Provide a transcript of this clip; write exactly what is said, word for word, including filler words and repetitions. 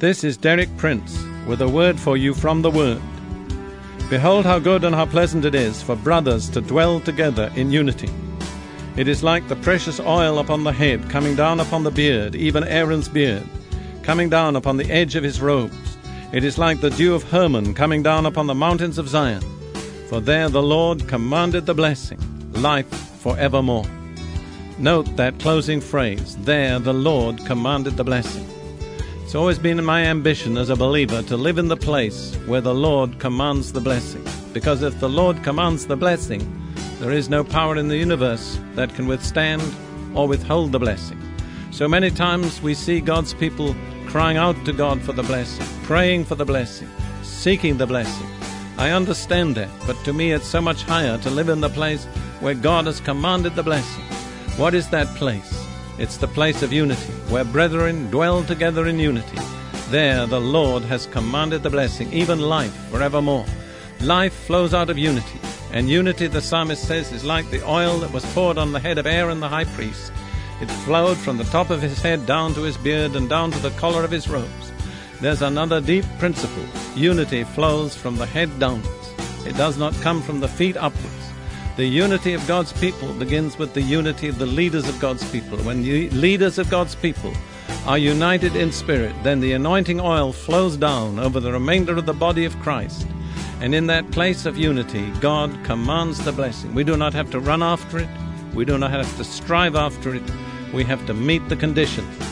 This is Derek Prince with a word for you from the Word. Behold how good and how pleasant it is for brothers to dwell together in unity. It is like the precious oil upon the head, coming down upon the beard, even Aaron's beard, coming down upon the edge of his robes. It is like the dew of Hermon coming down upon the mountains of Zion. For there the Lord commanded the blessing, life forevermore. Note that closing phrase, there the Lord commanded the blessing. It's always been my ambition as a believer to live in the place where the Lord commands the blessing. Because if the Lord commands the blessing, there is no power in the universe that can withstand or withhold the blessing. So many times we see God's people crying out to God for the blessing, praying for the blessing, seeking the blessing. I understand that, but to me it's so much higher to live in the place where God has commanded the blessing. What is that place? It's the place of unity, where brethren dwell together in unity. There the Lord has commanded the blessing, even life forevermore. Life flows out of unity, and unity, the psalmist says, is like the oil that was poured on the head of Aaron the high priest. It flowed from the top of his head down to his beard and down to the collar of his robes. There's another deep principle. Unity flows from the head downwards. It does not come from the feet upwards. The unity of God's people begins with the unity of the leaders of God's people. When the leaders of God's people are united in spirit, then the anointing oil flows down over the remainder of the body of Christ. And in that place of unity, God commands the blessing. We do not have to run after it. We do not have to strive after it. We have to meet the conditions.